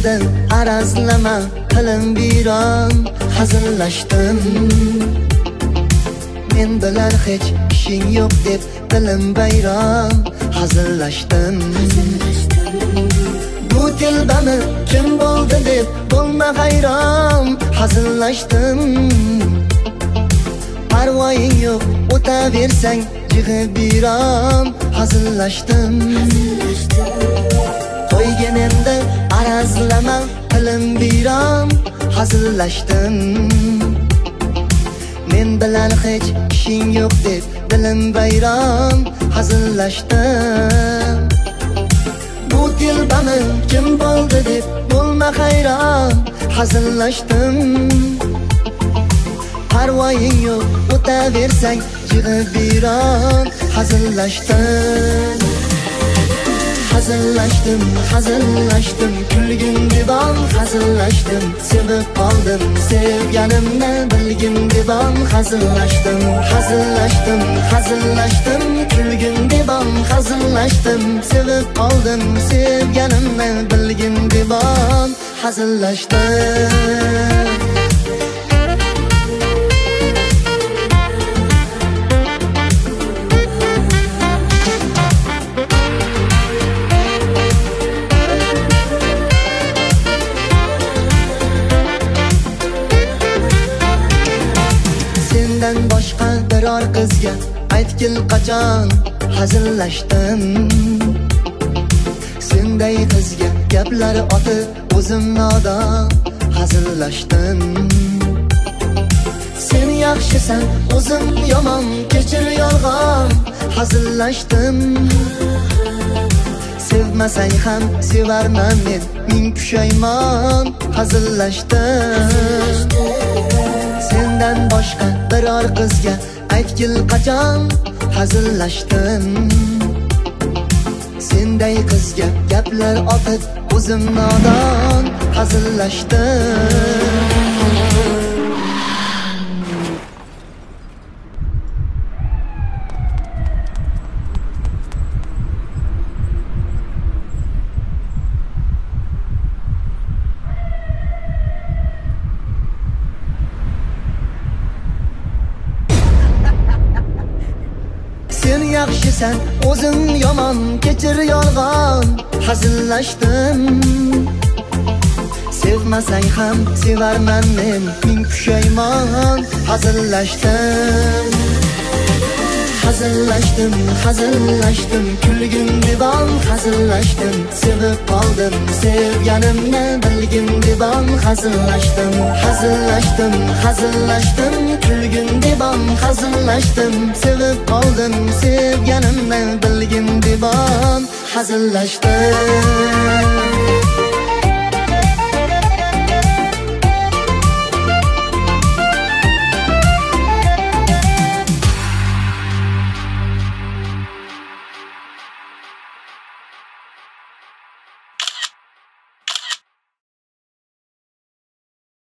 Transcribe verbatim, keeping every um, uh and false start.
Ko'yganimda arazlama qilim biron hazillashdim. Men bilan hech ishing yo'q deb dilim bayron hazillashdim. Bu telbami kim bo'ldi deb bo'lma hayron hazillashdim. Parvoying yo'q o'taversang jig'i biron hazillashdim. Qo'yganimda arazlama qilim biron hazillashdim. Men bilan hech ishing yo'q deb dilim bayron hazillashdim. Bu telbami kim bo'ldi deb bo'lma hayron hazillashdim. Parvoying yo'q o'taversang jig'i biron hazillashdim. Hazillashdim, hazillashdim, kulgin debam hazillashdim. Sevib qoldim, sevganimni bilgin debam hazillashdim. Hazillashdim, hazillashdim, kulgin debam hazillashdim. Sevib qoldim, sevganimni bilgin debam hazillashdim. Boshqa biror qizga aytgil qachon hazillashdim. Senday qizga gaplar otib o'zim nodon hazillashdim. Sen yaxshisan, o'zim yomon, kechir yolg'on hazillashdim. Sevmasang ham sevarman men, ming pushaymon hazillashdim. Sendan boshqa biror qizga aytgil qachon hazillashdim. Senday qizga gaplar otib o'zim nodon hazillashdim. Sen yaxshisan, o'zim yomon, kechir yolg'on hazillashdim. Sevmasang ham sevarman men, ming pushaymon hazillashdim. Hazillashdim, hazillashdim, kulgin debam hazillashdim. Sevib qoldim, sevganimni bilgin debam hazillashdim. Hazillashdim, hazillashdim, kulgin debam hazillashdim. Sevib qoldim, sevganimni bilgin debam hazillashdim.